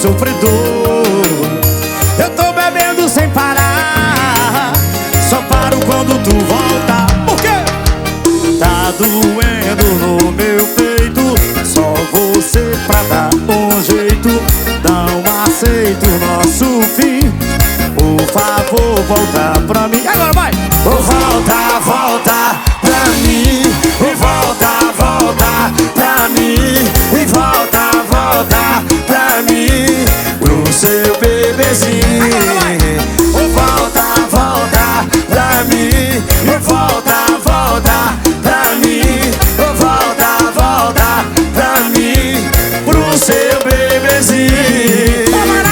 sofredor. Eu tô bebendo sem parar, só paro quando tu volta. Por quê? Tá doendo no meu peito, só você pra dar um jeito. Não aceito nosso fim, por favor, volta pra mim. Agora vai! Volta, volta pra mim. E volta, volta pra mim. E volta, volta pra mim. Pro seu bebezinho. Volta, volta pra mim. E volta, volta pra mim. Volta, volta pra mim. Pro seu bebezinho.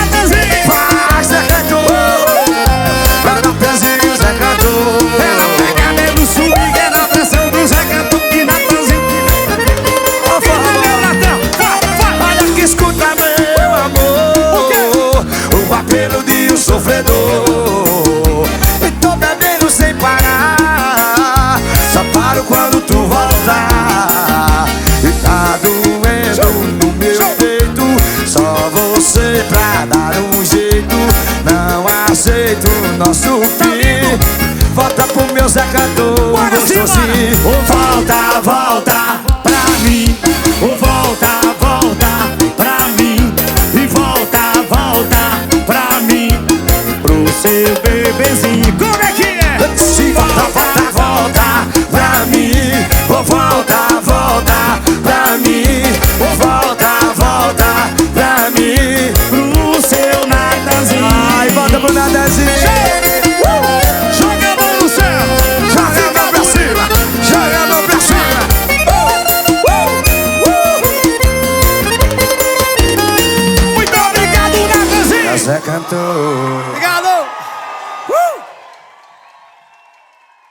Faz, Zé Cantor. Ela pezinho, Zé Cantor. Ela pega dentro do swing, é na pressão do Zé Cantor e na transinha. Entendeu, Natão? Vai! Olha que escuta, meu amor, o apelo de um sofredor. E tô bebendo sem parar, só paro quando tu voltar. E tá doendo no meu peito, só você pra dar um jeito. Não aceito o nosso fim. Volta pro meu Zé Cantor, gostosinho. Volta, volta pra mim. Volta, volta pra mim. E volta, volta pra mim. Pro seu bebezinho. Como é que é? Se volta, volta, volta pra mim. Volta, volta pra mim. Volta, volta pra mim. Pro seu Natanzinho. Ai, volta pro Natanzinho. Joga a mão no céu. Joga a mão pra cima. Joga a mão pra cima. Muito obrigado, Natanzinho. Zé Cantor.